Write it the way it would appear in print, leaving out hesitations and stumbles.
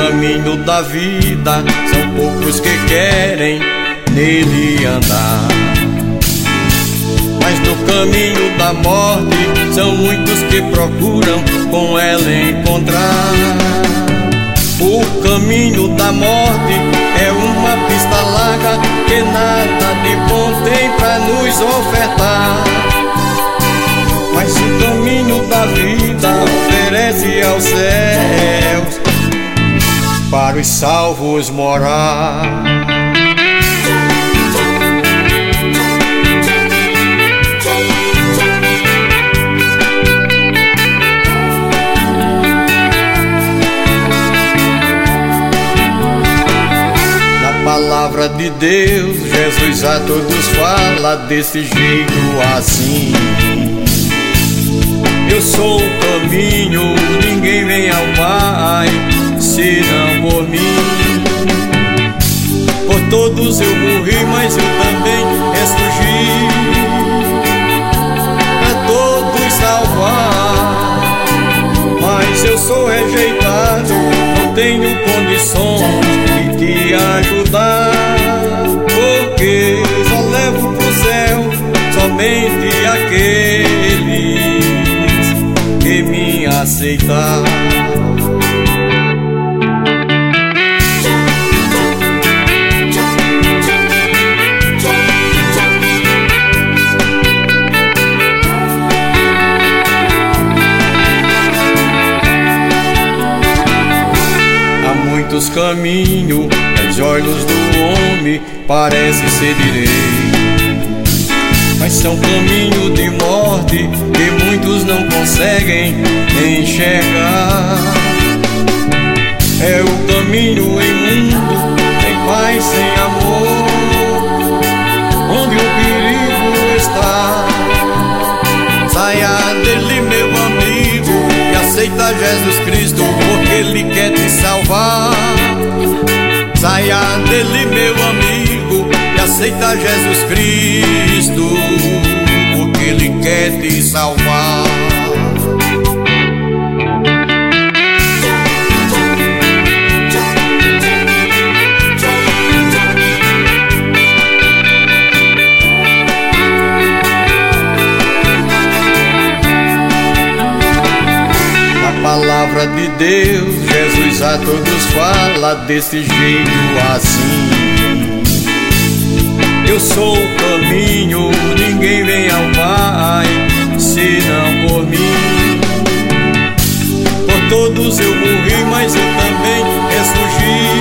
caminho da vida são poucos que querem nele andar, mas no caminho da morte são muitos que procuram com ela encontrar. O caminho da morte é uma pista larga que nada de bom tem pra nos ofertar, mas o caminho da vida oferece aos céus para os salvos morar. Palavra de Deus, Jesus a todos fala desse jeito assim: eu sou o caminho, ninguém vem ao Pai senão por mim. Por todos eu morri, mas eu também ressurgi pra todos salvar. Mas eu sou rejeitado, não tenho condições de te ajudar, porque só levo pro céu somente aqueles que me aceitar. Muitos caminhos, aos olhos do homem parece ser direito, mas são caminhos de morte que muitos não conseguem enxergar. É o caminho imundo, sem paz, sem amor, onde o perigo está. Saia dele, meu amigo, e aceita Jesus Cristo, porque Ele quer te salvar. Saia dele, meu amigo, e aceita Jesus Cristo, porque Ele quer te salvar. Palavra de Deus, Jesus a todos fala desse jeito assim: eu sou o caminho, ninguém vem ao Pai senão por mim. Por todos eu morri, mas eu também ressurgi